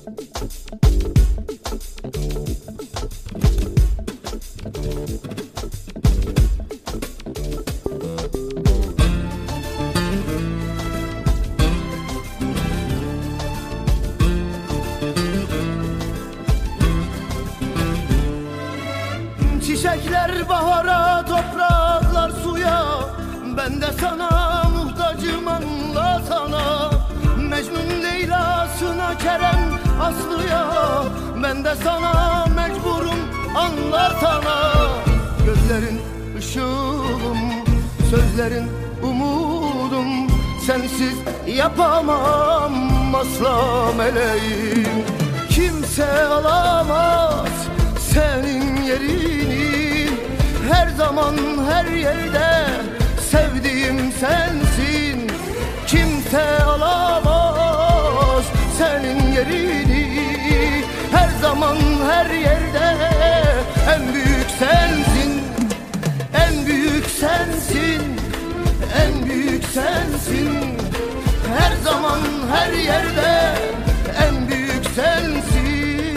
Çiçekler bahara, topraklar suya, ben de sana muhtacım, anla sana. Mecnun Leyla'sına, Kerem Aslı'ya, ben de sana mecburum, anlatana. Gözlerin ışığım, sözlerin umudum, sensiz yapamam asla meleğim. Kimse alamaz senin yerini, her zaman her yerde sevdiğim sensin. Kimse alamaz senin yerini, her zaman her yerde en büyük sensin. En büyük sensin, en büyük sensin, her zaman her yerde en büyük sensin.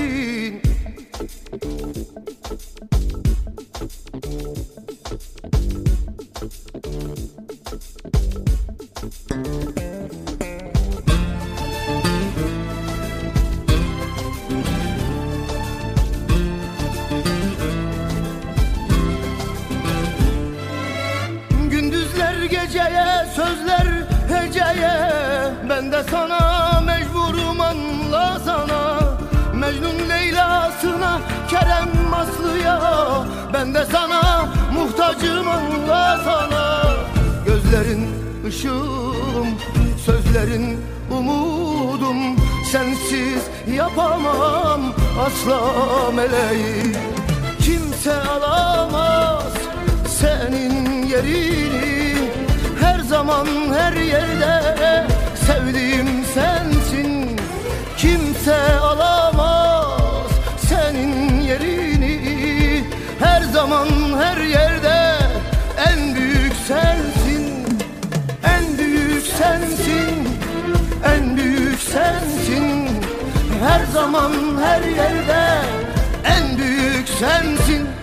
Geceye, sözler heceye, ben de sana mecburum, anla sana. Mecnun Leyla'sına, Kerem Aslı'ya, ben de sana muhtacım, anla sana. Gözlerin ışığım, sözlerin umudum, sensiz yapamam asla meleğim. Kimse alamaz senin yerini, her zaman her yerde sevdiğim sensin. Kimse alamaz senin yerini, her zaman her yerde en büyük sensin. En büyük sensin, en büyük sensin, her zaman her yerde en büyük sensin.